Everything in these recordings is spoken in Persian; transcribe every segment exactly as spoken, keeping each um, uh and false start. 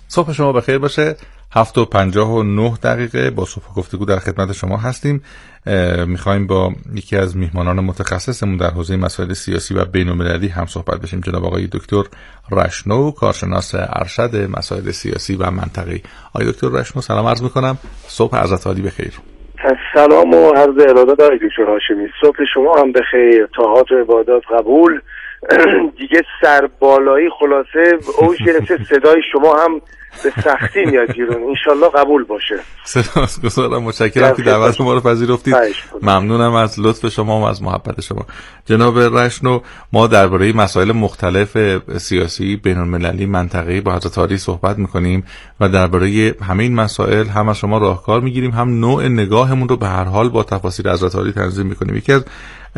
صبح شما بخیر باشه. هفت و پنجاه و نه دقیقه با صبح گفتگو در خدمت شما هستیم. میخوایم با یکی از میهمانان متخصصمون در حوزه مسائل سیاسی و بین‌المللی هم صحبت بشیم، جناب آقای دکتر رشنو، کارشناس ارشد مسائل سیاسی و منطقه‌ای. آقای دکتر رشنو سلام عرض میکنم، صبح عزت عالی بخیر. سلام و عرض ارادت آقای دکتر هاشمی، صبح شما هم بخیر، طاعات و عبادات قبول. دیگه سربالایی خلاصه اوج گرفته، صدای شما هم به سختی میاد بیرون، انشالله قبول باشه. سپاسگزارم، متشکرم که دعوت ما رو پذیرفتید. ممنونم از لطف شما و از محبت شما. جناب رشنو، ما درباره مسائل مختلف سیاسی بین‌المللی منطقه‌ای با حضرت عالی صحبت می‌کنیم و درباره همه این مسائل هم از شما راهکار می‌گیریم، هم نوع نگاهمون رو به هر حال با تفاصیل حضرت عالی تنظیم می‌کنیم. یکی از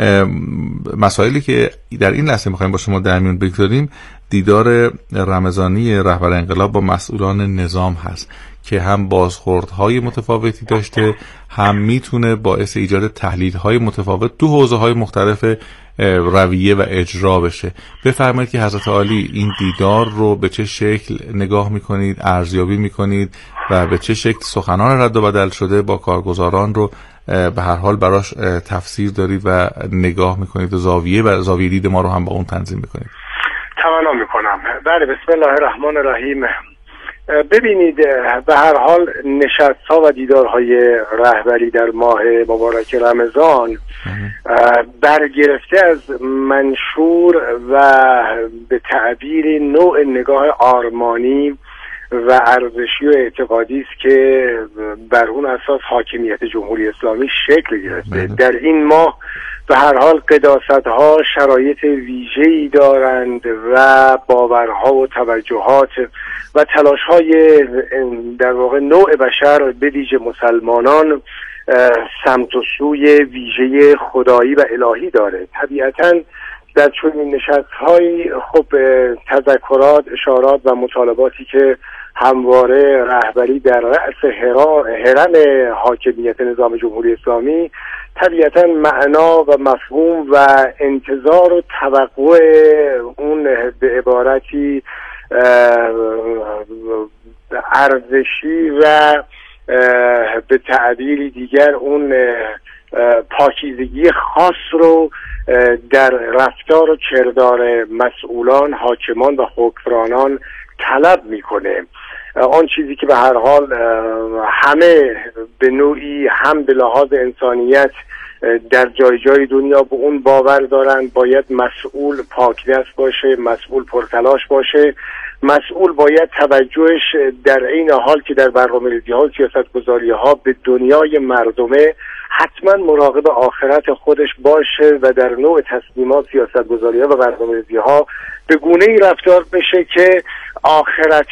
مسائلی که در این لحظه می‌خوایم با شما در میون بگذاریم دیدار رمضانی رهبر انقلاب با مسئولان نظام هست که هم بازخوردهای متفاوتی داشته، هم میتونه باعث ایجاد تحلیل‌های متفاوت تو حوزه‌های مختلف رویه و اجرا بشه. بفرمایید که حضرت عالی این دیدار رو به چه شکل نگاه میکنید، ارزیابی میکنید و به چه شکل سخنان رد و بدل شده با کارگزاران رو به هر حال براش تفسیر دارید و نگاه میکنید و زاویه و زاویه دید ما رو هم با اون تنظیم میکنید. تمنا میکنم. بله، بسم الله الرحمن الرحیم. ببینید، به هر حال نشست‌ها و دیدارهای رهبری در ماه مبارک رمضان برگرفته از منشور و به تعبیر نوع نگاه آرمانی و ارزشی و اعتقادی است که بر اون اساس حاکمیت جمهوری اسلامی شکل گرفته. در این ماه به هر حال قداست‌ها شرایط ویژه‌ای دارند و باورها و توجهات و تلاش‌های در واقع نوع بشر به ویژه مسلمانان سمت و سوی ویژه خدایی و الهی داره. طبیعتاً در چنین نشست‌هایی خب تذکرات، اشارات و مطالباتی که همواره رهبری در رأس هرم حاکمیت نظام جمهوری اسلامی طبیعتاً معنا و مفهوم و انتظار و توقع اون به عبارتی ارزشی و به تعبیری دیگر اون پاکیزگی خاص رو در رفتار و کردار مسئولان، حاکمان و حکمرانان طلب میکنه. آن چیزی که به هر حال همه به نوعی هم به لحاظ انسانیت در جای جای دنیا به اون باور دارند، باید مسئول پاکدست باشه، مسئول پرتلاش باشه، مسئول باید توجهش در این حال که در برنامه‌ریزی ها و سیاست‌گذاری ها به دنیای مردمه حتما مراقب آخرت خودش باشه و در نوع تصمیمات، سیاست‌گذاری ها و برنامه‌ریزی ها به گونه‌ای رفتار بشه که آخرت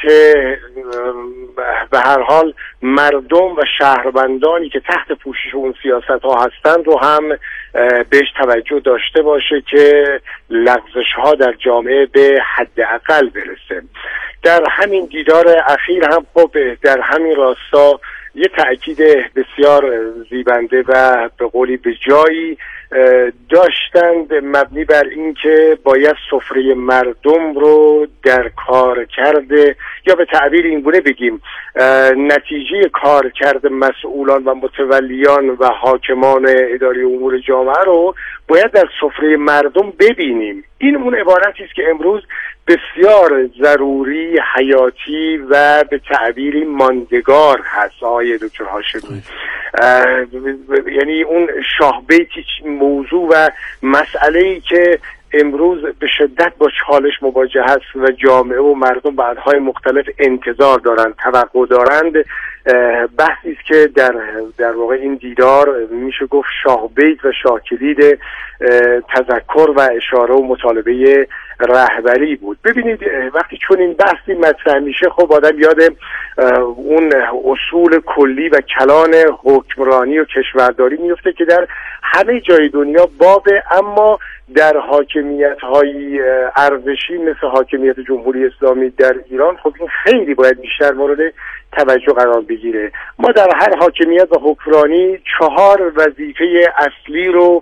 به هر حال مردم و شهروندانی که تحت پوشش اون سیاست ها هستند رو هم بهش توجه داشته باشه که لغزش ها در جامعه به حداقل برسه. در همین دیدار اخیر هم خب در همین راستا یه تأکید بسیار زیبنده و به قولی به جایی داشتند مبنی بر این که باید سفره مردم رو در کار کرده یا به تعبیر این گونه بگیم نتیجه کار کرده مسئولان و متولیان و حاکمان اداره امور جامعه رو باید در سفره مردم ببینیم. این اون عبارتی است که امروز بسیار ضروری، حیاتی و به تعبیری ماندگار هست آقای دکتر هاشمی. یعنی اون شاهبیتی موضوع و مسئله‌ای که امروز به شدت با چالش مواجه هست و جامعه و مردم به انواع مختلف انتظار دارند، توقع دارند، بحثی است که در در واقع این دیدار میشه گفت شاهبیت و شاهکلید تذکر و اشاره و مطالبه رهبری بود. ببینید وقتی چون این بحثی مطرح میشه خب آدم یاد اون اصول کلی و کلان حکمرانی و کشورداری میفته که در همه جای دنیا بابه، اما در حاکمیت‌های ارزشی مثل حاکمیت جمهوری اسلامی در ایران خب این خیلی باید بیشتر مورد توجه قرار بگیره. ما در هر حاکمیت و حکمرانی چهار وظیفه اصلی رو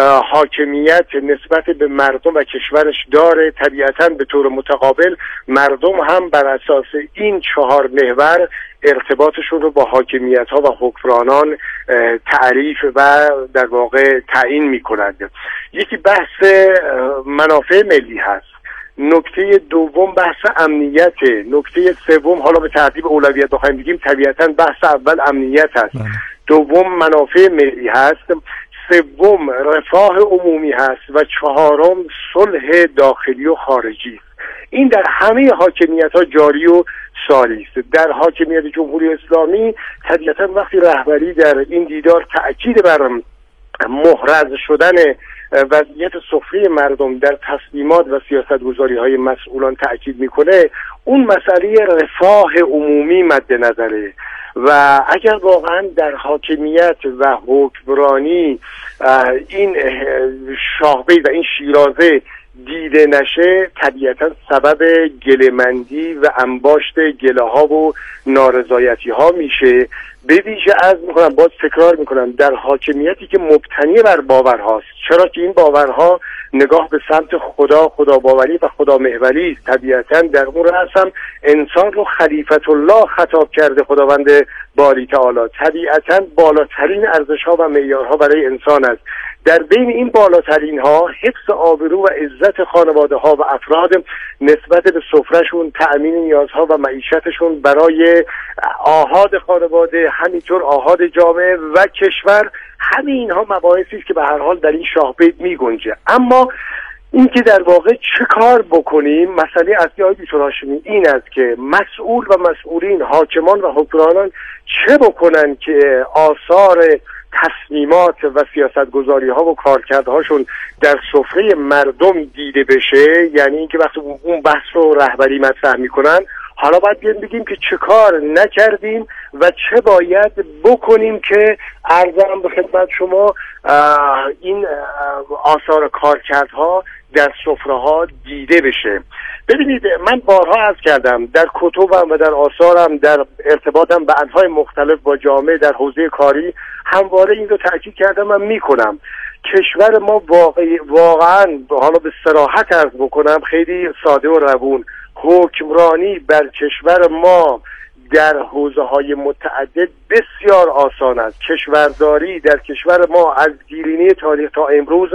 حاکمیت نسبت به مردم و کشورش داره. طبیعتاً به طور متقابل مردم هم بر اساس این چهار محور ارتباطشون رو با حاکمیت ها و حکمرانان تعریف و در واقع تعیین میکنند. یکی بحث منافع ملی هست، نکته دوم بحث امنیت، نکته سوم حالا به ترتیب اولویت بخوایم بگیم طبیعتاً بحث اول امنیت هست، دوم منافع ملی هست، سوم رفاه عمومی هست و چهارم صلح داخلی و خارجی است. این در همه حاکمیت ها جاری و ساری است. در حاکمیت جمهوری اسلامی طبیعتاً وقتی رهبری در این دیدار تأکید بر محرز شدن وضعیت سفره مردم در تصمیمات و سیاستگذاری های مسئولان تأکید میکنه، اون مسئله رفاه عمومی مد نظره و اگر واقعا در حاکمیت و حکمرانی این شاهبید و این شیرازه دیده نشه طبیعتا سبب گله‌مندی و انباشت گله ها و نارضایتی ها میشه. به ویژه عرض میکنم، باز تکرار میکنم، در حاکمیتی که مبتنی بر باورهاست، چرا که این باورها نگاه به سمت خدا، خدا باوری و خدا محوری است. طبیعتا در اون رأس هم انسان رو خلیفت الله خطاب کرده خداوند باری تعالی. طبیعتا بالاترین ارزش ها و معیارها برای انسان است. در بین این بالاترین ها حفظ آبرو و عزت خانواده ها و افراد نسبت به سفرهشون، تأمین نیازها و معیشتشون برای آحاد خانواده، همینطور آحاد جامعه و کشور، همه اینها مباحثی است که به هر حال در این شاهبید می گنجه. اما این که در واقع چه کار بکنیم، مسئله اصلی های دکتر هاشمی این است که مسئول و مسئولین، حاکمان و حکمرانان چه بکنن که آثار تصمیمات و سیاستگذاری ها و کارکردهاشون در سفره مردم دیده بشه. یعنی اینکه وقتی اون بحث رو رهبری مطرح میکنن، حالا باید بیان بگیم که چه کار نکردیم و چه باید بکنیم که عرضم به خدمت شما این آثار کارکردها در سفره ها دیده بشه. ببینید، من بارها عرض کردم در کتبم و در آثارم، در ارتباطم به انواع مختلف با جامعه در حوزه کاری همواره این رو تاکید کردم و میکنم. کشور ما واقعی واقعا حالا به صراحت عرض بکنم خیلی ساده و روون، حکمرانی بر کشور ما در حوزه های متعدد بسیار آسان است. کشورداری در کشور ما از دیرینه تاریخ تا امروز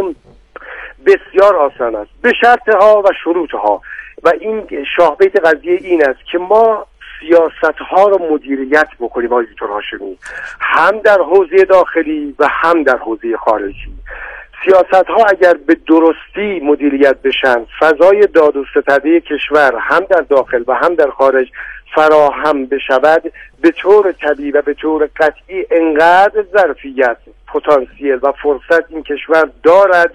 بسیار آسان است به شرطها و شروطها و این شاهبید قضیه این است که ما سیاست ها رو مدیریت بکنیم آقای دکتر هاشمی، هم در حوزه داخلی و هم در حوزه خارجی. سیاست ها اگر به درستی مدیریت بشن، فضای داد و ستده کشور هم در داخل و هم در خارج فراهم بشود، به طور طبیعی و به طور قطعی انقدر ظرفیت، پتانسیل و فرصت این کشور دارد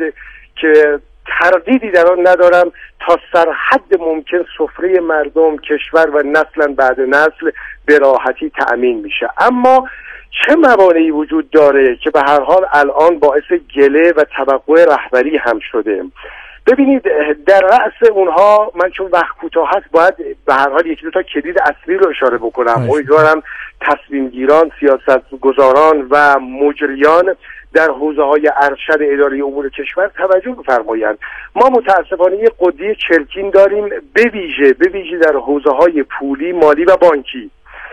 که تردیدی در آن ندارم تا سرحد ممکن سفره مردم، کشور و نسلا بعد نسل به راحتی تأمین میشه. اما چه موانعی وجود داره که به هر حال الان باعث گله و توقع رهبری هم شده؟ ببینید، در رأس اونها من چون وقت کوتاه هست باید به هر حال یکی دو تا کلید اصلی رو اشاره بکنم. امیدوارم تصمیم گیران، سیاستگزاران و مجریان در حوزه های ارشد اداره امور کشور توجه بفرمایند. ما متاسفانه یک قضیه چرکین داریم، به ویژه به ویژه در حوزه های پولی، مالی و بانکی.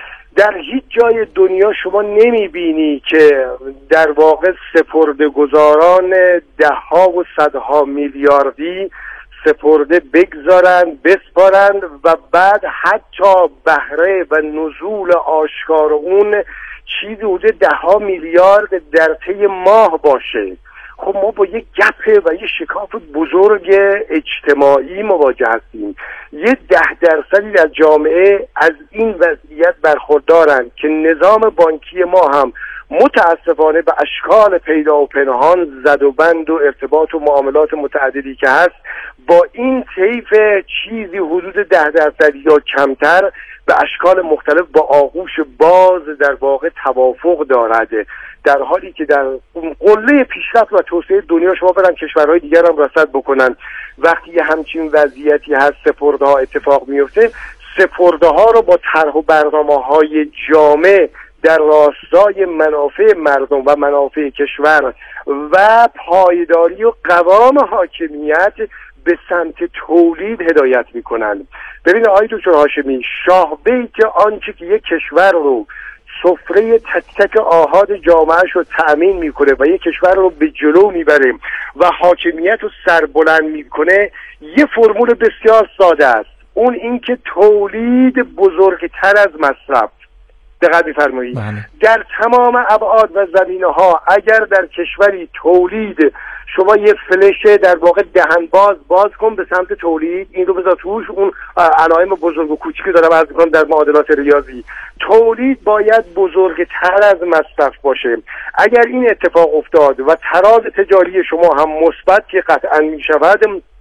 در هیچ جای دنیا شما نمیبینی که در واقع سپرده‌گذاران ده ها و صدها میلیاردی سپرده بگذارند، بسپارند و بعد حتی بهره و نزول آشکار اون چیزی حدود ده ها میلیارد در طی ماه باشه. خب ما با یک گپ و یک شکاف بزرگ اجتماعی مواجه هستیم. یه ده درصدی در جامعه از این وضعیت برخوردارند که نظام بانکی ما هم متاسفانه به اشکال پیدا و پنهان، زد و بند و ارتباط و معاملات متعددی که هست، با این طیف چیزی حدود ده درصد یا کمتر به اشکال مختلف با آغوش باز در واقع توافق دارد، در حالی که در قله پیشرفت و توسعه دنیا شما برن کشورهای دیگر هم رصد بکنن. وقتی یه همچین وضعیتی هست، سپرده‌ها اتفاق میفته، سپرده ها رو با طرح و برنامه های جامع در راستای منافع مردم و منافع کشور و پایداری و قوام حاکمیت به سمت تولید هدایت میکنند. ببینید آقای دکتر هاشمی، شاه بیت آنچه که یک کشور رو سفره تک تک آحاد جامعهش رو تأمین میکنه و یک کشور رو به جلو میبره و حاکمیت رو سربلند میکنه، یه فرمول بسیار ساده است. اون اینکه تولید بزرگتر از مصرف. دقت می‌فرمایید در تمام ابعاد و زمینه‌ها اگر در کشوری تولید شما یه فلشه در واقع دهن باز باز کن به سمت تولید، این رو بذار توش، اون علائم بزرگ و کوچیکی دارم عرض می‌کنم در معادلات ریاضی، تولید باید بزرگتر از مصرف باشه. اگر این اتفاق افتاد و تراز تجاری شما هم مثبت که قطعاً می‌شود،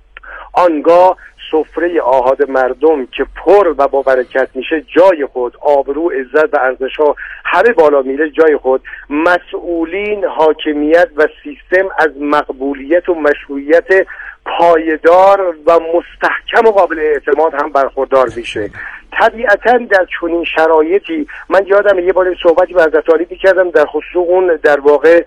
آنگاه سفره آحاد مردم که پر و با برکت میشه جای خود، آبرو، عزت و ارزش‌ها همه بالا میره جای خود، مسئولین، حاکمیت و سیستم از مقبولیت و مشروعیت پایدار و مستحکم و قابل اعتماد هم برخوردار میشه. طبیعتاً در چنین شرایطی من یادم یه بار صحبتی با حضرت عالی می‌کردم در خصوص اون در واقع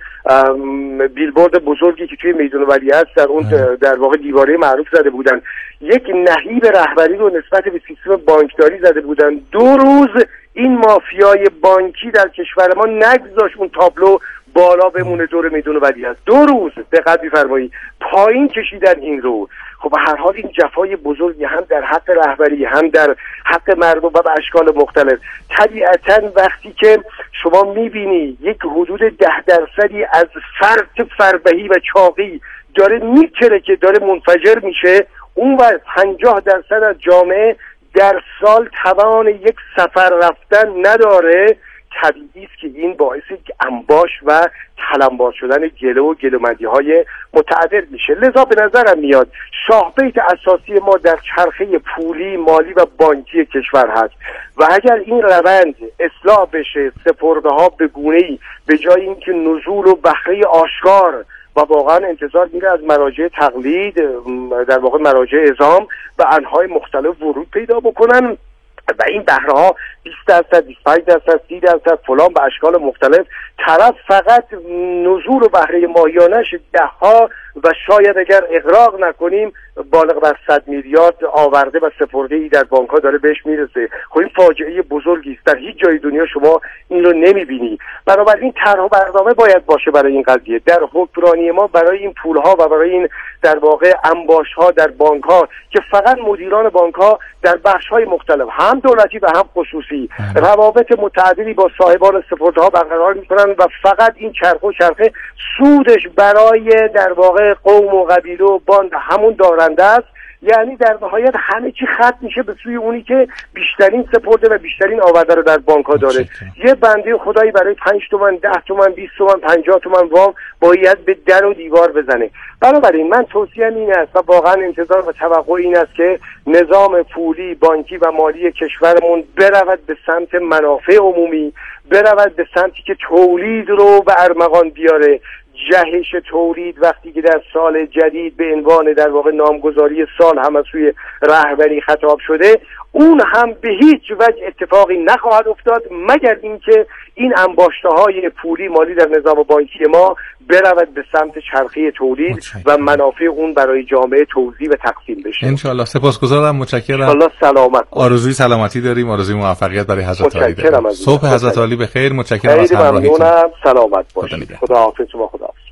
بیلبورد بزرگی که توی میدان ولیعصر در اون در واقع دیواره معروف زده بودن، یک نهیب رهبری رو نسبت به سیستم بانکداری زده بودن. دو روز این مافیای بانکی در کشور ما نگذاشت اون تابلو بالا بمونه دور میدان ولیعصر. دو روز دقت بفرمایید پایین کشیدن این رو. خب به هر حال این جفای بزرگی هم در حق رهبری هم در حق مردم و به اشکال مختلف. طبیعتاً وقتی که شما میبینی یک حدود ده درصدی از فرط فربهی و چاقی داره میکره که داره منفجر میشه، اون و پنجاه درصد از جامعه در سال توان یک سفر رفتن نداره، طبیعی است که این باعث انباش و تلمبار شدن گله و گلومندی های متعدد میشه. لذا به نظرم میاد شاه بیت اساسی ما در چرخه پولی، مالی و بانکی کشور هست و اگر این روند اصلاح بشه، سپرده ها به گونه‌ای به جای اینکه نزول و بهره آشکار و واقعا انتظار میره از مراجع تقلید، در واقع مراجع اعزام به انواع مختلف ورود پیدا بکنن و این بهره ها بیست درصد، بیست و پنج درصد، سی درصد فلان به اشکال مختلف، طرف فقط نزول و بهره ماهیانش ده ها و شاید اگر اغراق نکنیم بالغ بر صد میلیارد آورده و سپرده ای در بانک ها داره بهش میرسه. خب این فاجعه بزرگی است، در هیچ جای دنیا شما این رو نمیبینی. بنابراین طرح و برنامه باید باشه برای این قضیه در حکمرانی ما، برای این پول ها و برای این در واقع انباش ها در بانک ها که فقط مدیران بانک ها در بخش های مختلف هم دولتی و هم خصوصی روابط متعددی با صاحبان سپرده ها برقرار میکنن و فقط این چرخه و چرخه سودش برای در واقع قوم و قبیله و باند همون دارنده است. یعنی در نهایت همه چی خط میشه به سوی اونی که بیشترین سپرده و بیشترین آورده رو در بانک ها داره. یه بنده خدایی برای پنج تومن، ده تومن، بیست تومن، پنجاه تومن وام باید به در و دیوار بزنه. بنابراین من توصیه‌ام این است و واقعا انتظار و توقع این است که نظام پولی، بانکی و مالی کشورمون برود به سمت منافع عمومی، برود به سمتی که تولید رو به ارمغان بیاره. جهش تولید وقتی که در سال جدید به عنوان در واقع نامگذاری سال هم از سوی رهبری خطاب شده، اون هم به هیچ وجه اتفاقی نخواهد افتاد مگر اینکه این انباشته‌های پولی مالی در نظام بانکی ما برود به سمت چرخه تولید و منافع اون برای جامعه توزیع و تقسیم بشه. ان شاء الله. سپاسگزارم، متشکرم. الله سلامت. آرزوی سلامتی داریم، آرزوی موفقیت برای حضرت عالی داریم. صبح حضرت عالی بخیر. متشکرم از همراهیتون. سلامت باشید. خدا حافظ شما. خدا حافظ.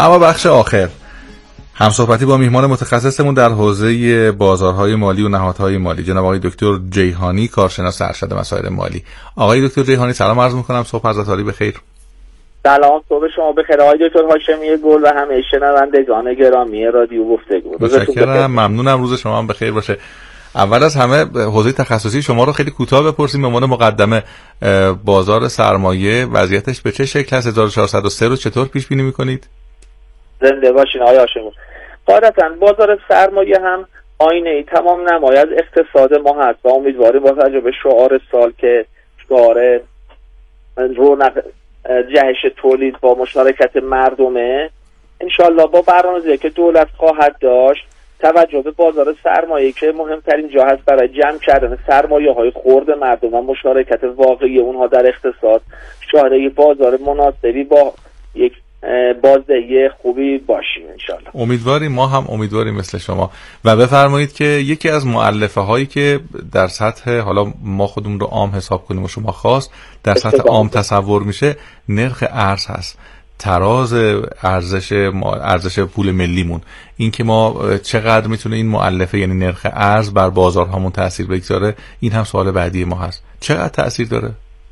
اما بخش آخر همصحبتی با میهمان متخصصمون در حوزه بازارهای مالی و نهادهای مالی، جناب آقای دکتر جیهانی، کارشناس ارشد مسائل مالی. آقای دکتر جیهانی سلام عرض می‌کنم، صبح حضرت عالی بخیر. سلام، صبح شما بخیر آقای دکتر هاشمی گل و همه شنوندگان گرامی رادیو گفتگو. متشکرم، ممنونم، روز شما هم بخیر باشه. اول از همه حوزه تخصصی شما رو خیلی کوتاه بپرسیم به عنوان مقدمه. بازار سرمایه وضعیتش به چه شکل هست؟ هزار و چهارصد و سه رو چطور پیش بینی می‌کنید؟ زنده باشین آقای هاشمی. قاعدتاً بازار سرمایه هم آینه تمام نمای از اقتصاد ما هست و امیدواریم با توجه به شعار سال که شعار رونق جهش تولید با مشارکت مردمه، انشالله با برنامه‌ریزی که دولت خواهد داشت توجه به بازار سرمایه که مهمترین جا هست برای جمع کردن سرمایه های خرد مردم و مشارکت واقعی اونها در اقتصاد، شاهد بازار مناسبی با یک بازدهی خوبی باشیم انشالله. امیدواریم، ما هم امیدواریم مثل شما. و بفرمایید که یکی از مؤلفه هایی که در سطح، حالا ما خودمون رو عام حساب کنیم و شما خاص، در سطح عام تصور میشه نرخ ارز هست، تراز ارزش ارزش پول ملیمون. این که ما چقدر میتونه این مؤلفه یعنی نرخ ارز بر بازارهامون تاثیر بگذاره، این هم سوال بعدی ما هست. چقدر تاثیر داره؟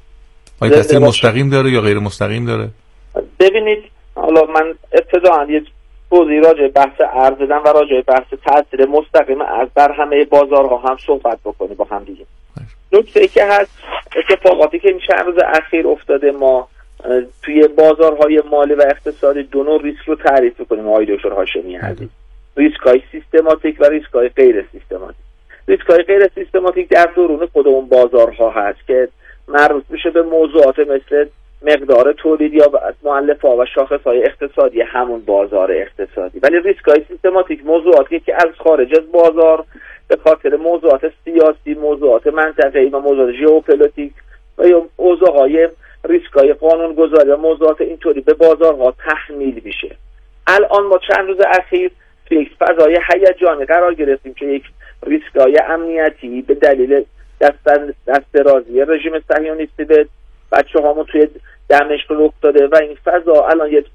آیا تاثیر مستقیم داره یا غیر مستقیم داره؟ ببینید، حالا من ابتداً یه توضیح راجع بحث ارز بدم و راجع بحث تاثیر مستقیم ارز بر همه بازارها هم صحبت بکنیم با هم دیگه. نکته ای که هست، اتفاقاتی که این چند روز اخیر افتاده، ما توی بازارهای مالی و اقتصادی دو نوع ریسک رو تعریف می‌کنیم آقای دکتر هاشمی عزیز. ریسک‌های سیستماتیک و ریسک‌های غیر سیستماتیک. ریسک‌های غیر سیستماتیک در درون خود اون بازارها هست که مربوط میشه به موضوعات مثل مقدار تولید یا مؤلفه‌ها و شاخص‌های اقتصادی همون بازار اقتصادی. ولی ریسک‌های سیستماتیک موضوعاتی که از خارج از بازار به خاطر موضوعات سیاسی، موضوعات منطقه‌ای و موضوعات ژئوپلیتیک و یا موضوعهای ریسک‌های قانون‌گذاری و موضوعات اینطوری به بازارها تحمیل میشه. الان ما چند روز اخیر توی یک فضای هیجانی قرار گرفتیم که یک ریسک‌های امنیتی به دلیل دست دسترازی رژیم صهیونیستی به بچه‌هامون توی دمشق رخ داده و این فضا الان یک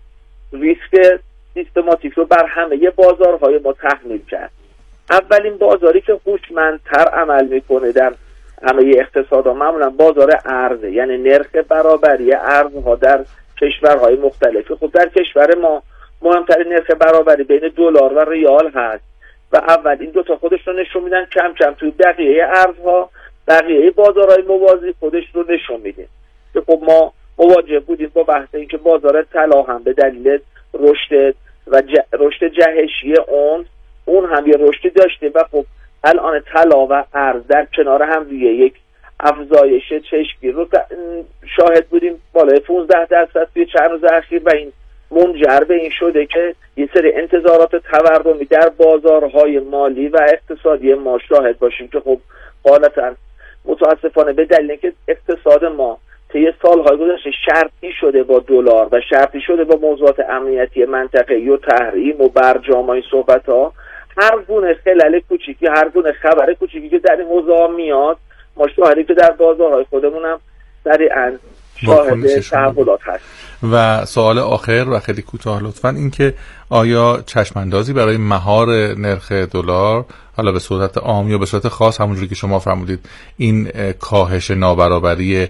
ریسک سیستماتیک رو بر همه بازارهای ما تحمیل کرد. اولین بازاری که هوشمندتر عمل میکنه در همه اقتصادها معمولا بازار ارزه، یعنی نرخ برابری ارزها در کشورهای مختلف. خب در کشور ما مهمترین نرخ برابری بین دلار و ریال هست و اول این دوتا خودش رو نشون میدن، کم کم توی بقیه ارزها بقیه بازارهای موازی خودش رو نشون میده. خب ما مواجه بودیم با بحث این که بازار طلا هم به دلیل رشد و ج... رشد جهشی اون اون هم یه رشدی داشته و خب الان طلا و ارز در کنار هم دیگه یک افزایش چشمگیر رو شاهد بودیم بالای پانزده درصد توی چند روز اخیر و این منجر به این شده که یه سری انتظارات تورمی در بازارهای مالی و اقتصادی ما شاهد باشیم که خب غالبا متاسفانه به دلیل که اقتصاد ما طی سالهای گذشته شرطی شده با دلار و شرطی شده با موضوعات امنیتی منطقه‌ای و تحریم و برجام و این صحبت‌ها، هر گونه خلل کوچیکی، هر گونه خبر کوچیکی که در این حوزه میاد، ما شاهدی که در بازارهای خودمون هم سریعاً شاهد تحولات هست. و سوال آخر و خیلی کوتاه لطفاً، این که آیا چشم اندازی برای مهار نرخ دلار، حالا به صورت عام یا به صورت خاص همونجوری که شما فرمودید، این کاهش نابرابری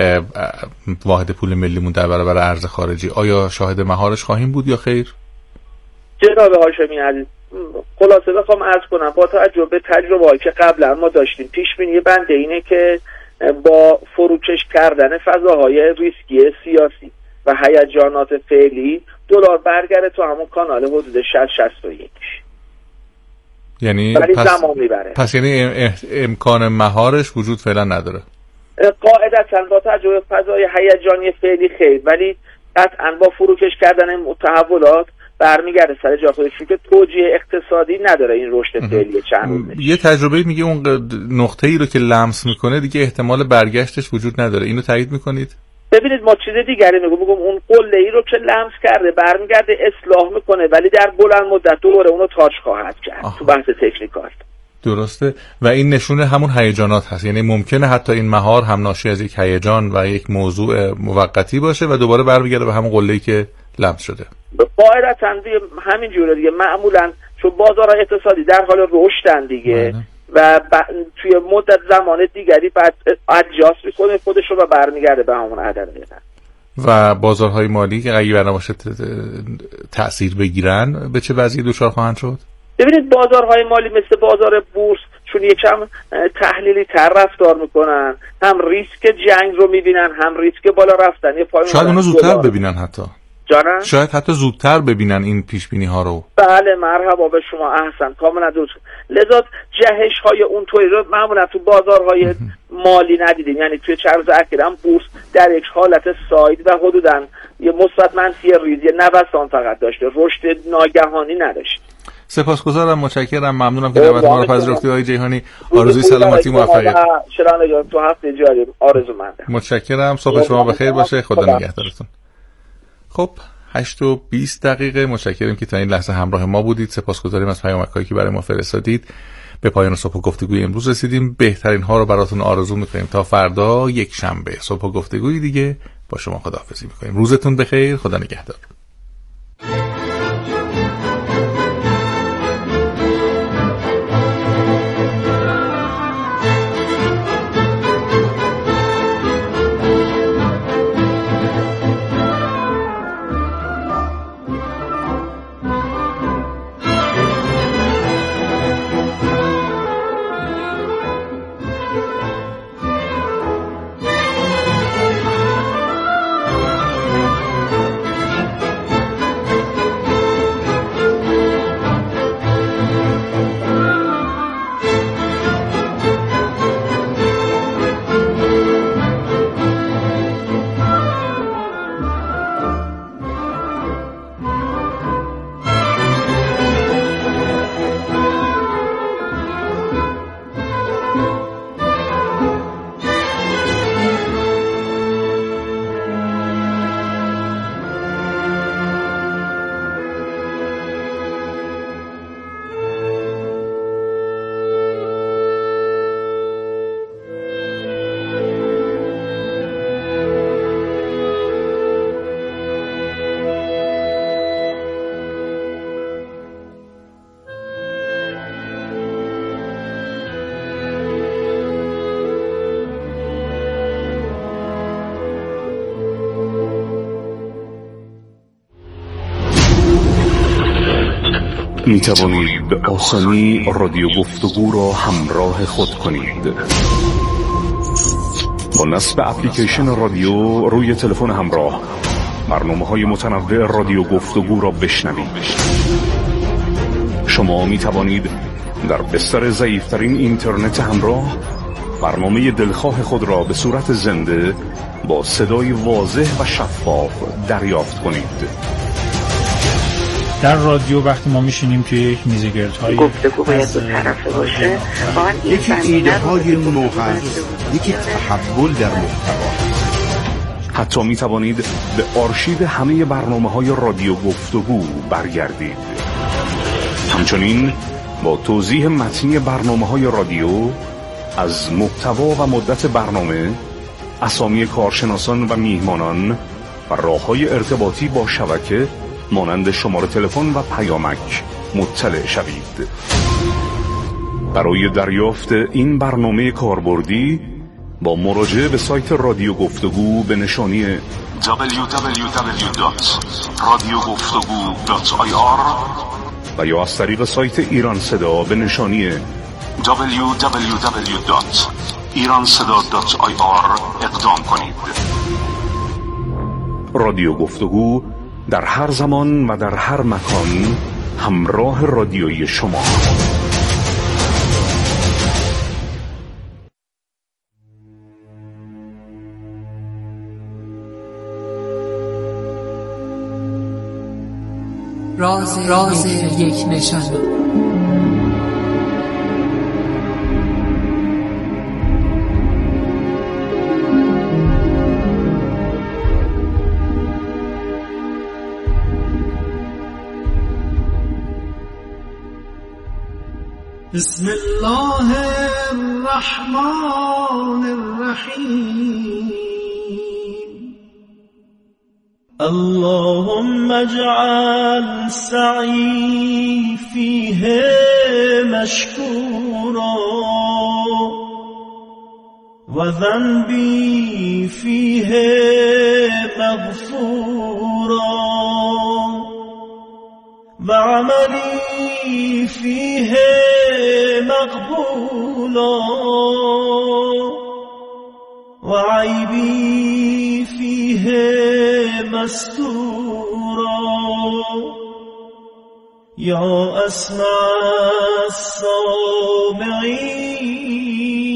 واحد پول ملیمون در برابر ارز خارجی، آیا شاهد مهارش خواهیم بود یا خیر؟ جناب هاشمی عزیز، خلاصه بخوام عرض کنم، با توجه به تجربه‌ای که قبلا ما داشتیم، پیش بینی بنده اینه که با فروکش کردن فضاهای ریسکی سیاسی و هیجانات فعلی، دلار برگره تو همون کانال حدود شصت شصت و یک. یعنی پس زمان میبره. پس یعنی امکان مهارش وجود فعلا نداره. قاعدتاً با توجه به فضای هیجانی فعلی خیر، ولی قطعاً با فروکش کردن تحولات برمیگرده سر جا خودش که توجیه اقتصادی نداره این رشد فعلی چند روزه. یه تجربه میگه اون نقطه‌ای رو که لمس میکنه دیگه احتمال برگشتش وجود نداره. اینو تایید میکنید؟ ببینید، ما چیز دیگری میگم میگم اون قله‌ای رو که لمس کرده برمیگرده اصلاح میکنه، ولی در بلند مدت دوباره اونو تاچ خواهد کرد. آه. تو بحث تکنیکال درسته. و این نشونه همون هیجانات هست، یعنی ممکنه حتی این مهار هم ناشی از یک هیجان و یک موضوع موقتی باشه و دوباره برمیگرده به همون قله‌ای که لمس شده. قاعدتاً دیگه همین جوره دیگه، معمولاً چون بازارهای اقتصادی در حال رشدن دیگه بله. و ب... توی مدت زمان دیگری بعد ادجاست میکنه خودش رو و برمیگرده به همون عدد. و بازارهای مالی که اگه برنامه تأثیر بگیرن به چه وضعی دچار خواهند شد؟ ببینید بازارهای مالی مثل بازار بورس چون یکم تحلیلی تر رفتار میکنن، هم ریسک جنگ رو میبینن هم ریسک بالا رفتن. شاید اونا زودتر ببینن، حتی جانم؟ شاید حتی زودتر ببینن این پیش بینی ها رو. بله مرحبا به شما، احسن، کاملا درست. لذا جهش های اون طوری رو معمولا تو بازارهای مالی ندیدیم، یعنی توی چند روز اخیر هم بورس در یک حالت ساید و حدوداً یه مثبت منفی ریزی نوسان فقط داشته، رشد ناگهانی نداشت. سپاسگزارم، متشکرم، ممنونم که دعوت ما رو پذیرفتید آقای جیهانی. آرزوی سلامتی موفقیت. شران تو هفته جاری آرزومندم. متشکرم، صبح شما بخیر باشه، خدا نگهدارتون. خب هشت و بیست دقیقه، متشکرم که تا این لحظه همراه ما بودید. سپاسگزاریم از پیامک‌هایی که برای ما فرستادید. به پایان صبح گفتگوی امروز رسیدیم. بهترین ها رو براتون آرزو می‌کنیم تا فردا یک شنبه صبح گفتگوی دیگه با شما خداحافظی می‌کنیم. روزتون بخیر، خدا نگهدار. می توانید به آسانی رادیو گفتگو را همراه خود کنید. با نصب اپلیکیشن رادیو روی تلفن همراه برنامه‌های متنوع رادیو گفتگو را بشنوید. شما می توانید در بستر ضعیف‌ترین اینترنت همراه برنامه دلخواه خود را به صورت زنده با صدای واضح و شفاف دریافت کنید. در رادیو وقتی ما میشینیم توی یک میز گردهای گفتگو باید دو طرفه باشه، یکی ایده های نو هست، یکی تحول در محتوا. حتی می توانید به آرشیو همه برنامه های رادیو گفتگو برگردید. همچنین با توضیح متنی برنامه های رادیو از محتوا و مدت برنامه، اسامی کارشناسان و میهمانان و راه‌های ارتباطی با شبکه مانند شماره تلفن و پیامک مطلع شوید. برای دریافت این برنامه کاربردی با مراجعه به سایت رادیو گفتگو به نشانی دبلیو دبلیو دبلیو دات رادیو گفتگو دات آی آر و یا از طریق سایت ایران صدا به نشانی دبلیو دبلیو دبلیو دات ایران صدا دات آی آر اقدام کنید. رادیو گفتگو در هر زمان و در هر مکان همراه رادیویی شما. راز, راز یک نشان. بسم الله الرحمن الرحیم اللهم اجعل سعی فیه مشکورا و ذنبی فیه مغفورا و عملی فیه مقبولا و عیبی فیه مستورا یا اسمع السامعین.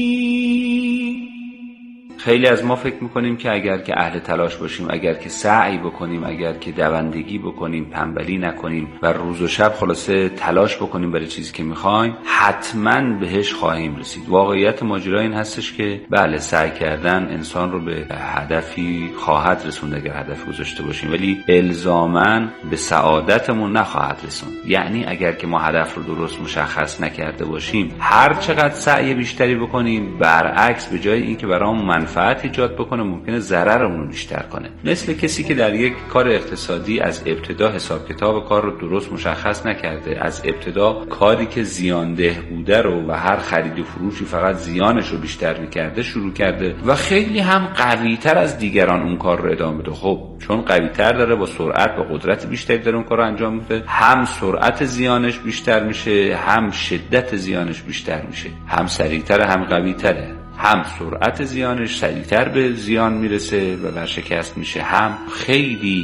خیلی از ما فکر میکنیم که اگر که اهل تلاش باشیم، اگر که سعی بکنیم، اگر که دوندگی بکنیم، تنبلی نکنیم و روز و شب خلاصه تلاش بکنیم برای چیزی که میخوایم، حتما بهش خواهیم رسید. واقعیت ماجرا این هستش که بله، سعی کردن انسان رو به هدفی خواهد رسوند اگر هدف گذاشته باشیم، ولی الزاماً به سعادتمون نخواهد رسوند. یعنی اگر که ما هدف رو درست مشخص نکرده باشیم، هر چقدر سعی بیشتری بکنیم، برعکس به جای اینکه برامون منفعت ایجاد بکنه، ممکنه ضررمون رو بیشتر کنه. مثل کسی که در یک کار اقتصادی از ابتدا حساب کتاب کار رو درست مشخص نکرده، از ابتدا کاری که زیانده بوده رو و هر خرید و فروشی فقط زیانش رو بیشتر می‌کرده شروع کرده و خیلی هم قوی‌تر از دیگران اون کار رو ادامه بده. خب چون قوی‌تر داره، با سرعت و قدرت بیشتری داره اون کار رو انجام میده، هم سرعت زیانش بیشتر میشه، هم شدت زیانش بیشتر میشه، هم سریع‌تر هم قوی‌تره، هم سرعت زیانش سریعتر به زیان میرسه و ورشکست میشه، هم خیلی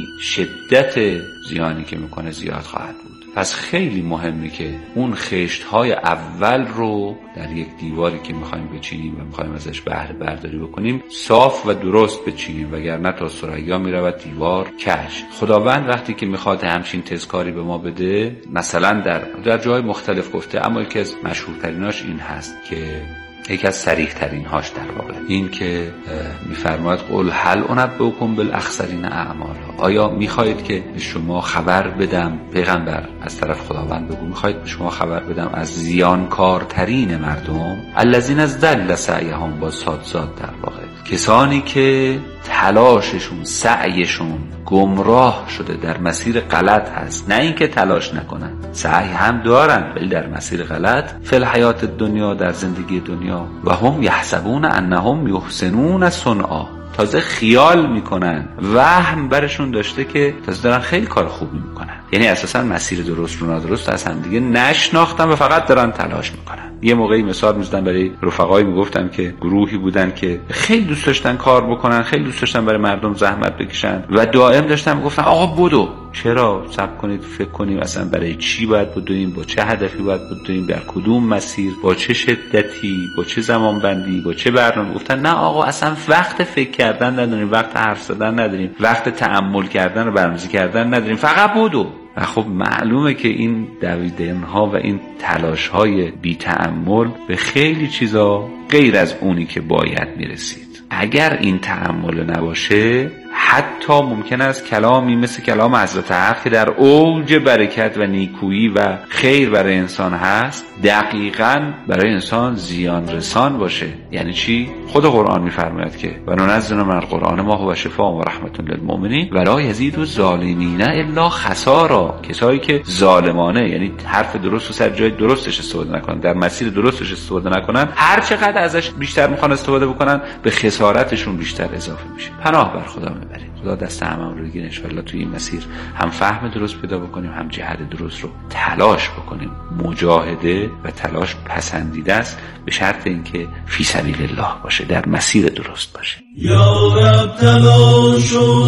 شدت زیانی که میکنه زیاد خواهد بود. پس خیلی مهمه که اون خشت‌های اول رو در یک دیواری که میخوایم بچینیم و میخوایم ازش بهره برداری بکنیم صاف و درست بچینیم، وگرنه تا ثریا میرود دیوار کج. خداوند وقتی که میخواد همچین تذکاری به ما بده، مثلا در در جای مختلف گفته، اما یکی از مشهورتریناش این هست که یکی از صریح ترین هاش در واقع این که میفرماید قل هل انبئکم بالاخسرین اعمالا، آیا میخواهید که شما خبر بدم، پیغمبر از طرف خداوند بگو، میخواهید به شما خبر بدم از زیانکارترین مردم؟ الذین ضل سعیهم، با صاد زاد در واقع، کسانی که تلاششون، سعیشون گمراه شده، در مسیر غلط هست. نه اینکه تلاش نکنن، سعی هم دارن ولی در مسیر غلط، فی الحیات الدنیا، در زندگی دنیا، و هم یحسبون انهم یحسنون صنعا، تازه خیال میکنن، وهم برشون داشته که تازه دارن خیلی کار خوبی میکنن. یعنی اساسا مسیر درست رو نادرست از هم دیگه نشناختن و فقط دارن تلاش میکنن. یه موقعی مثال میزدن برای رفقایی، میگفتن که گروهی بودن که خیلی دوست داشتن کار بکنن، خیلی دوست داشتن برای مردم زحمت بکشن و دائم داشتن میگفتن آقا بدو، چرا؟ صبر کنید، فکر کنیم اصلا برای چی باید بدویم، با چه هدفی باید بدویم، در کدوم مسیر، با چه شدتی، با چه زمان بندی، با چه برنامه. گفتن نه آقا، اصلا وقت فکر کردن نداریم، وقت حرف زدن نداریم، وقت تأمل کردن و برنامه‌ریزی کردن نداریم، فقط بدو. و خب معلومه که این دویدن‌ها و این تلاش‌های بی تأمل به خیلی چیزا غیر از اونی که باید میرسید. اگر این تأمل نباشه، حتی ممکن است کلامی مثل کلام حضرت حق که در اوج برکت و نیکویی و خیر برای انسان هست، دقیقاً برای انسان زیان رسان باشه. یعنی چی؟ خود قرآن میفرماید که و ننزل من القرآن ما هو شفاء و رحمت للمؤمنین و لا یزید الظالمین الا خسارا. کسایی که ظالمانه، یعنی حرف درست و سر جای درستش استفاده نکنن، در مسیر درستش استفاده نکنن، هر چقدر ازش بیشتر میخوان استفاده بکنن، به خسارتشون بیشتر اضافه میشه. پناه بر خدا میبریم. خدا دست هممون رو بگیره، انشالله توی این مسیر هم فهم درست پیدا بکنیم، هم جهت درست رو تلاش بکنیم. مجاهده و تلاش پسندیده است، به شرط اینکه فی سبیل الله باشه، در مسیر درست باشه. یا رب تلاش و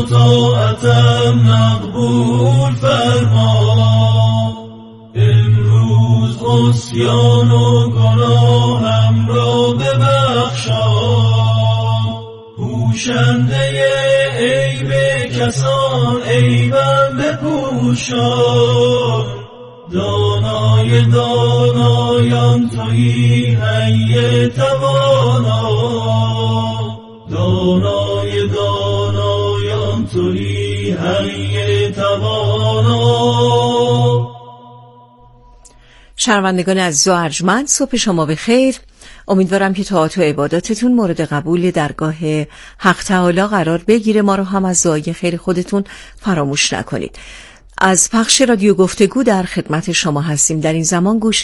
طاعتم مقبول فرما، امروز عصیان و گناهم را ببخشا، پوشنده عیب کسان عیبم بپوشان، دانای دانایان تویی حی توانا، دانای دانایان تویی حی توانا. شنوندگان عزیز و ارجمند، صبح شما بخیر. امیدوارم که طاعات و عباداتتون مورد قبول درگاه حق تعالی قرار بگیره. ما رو هم از دعای خیر خودتون فراموش نکنید. از پخش رادیو گفتگو در خدمت شما هستیم. در این زمان گوش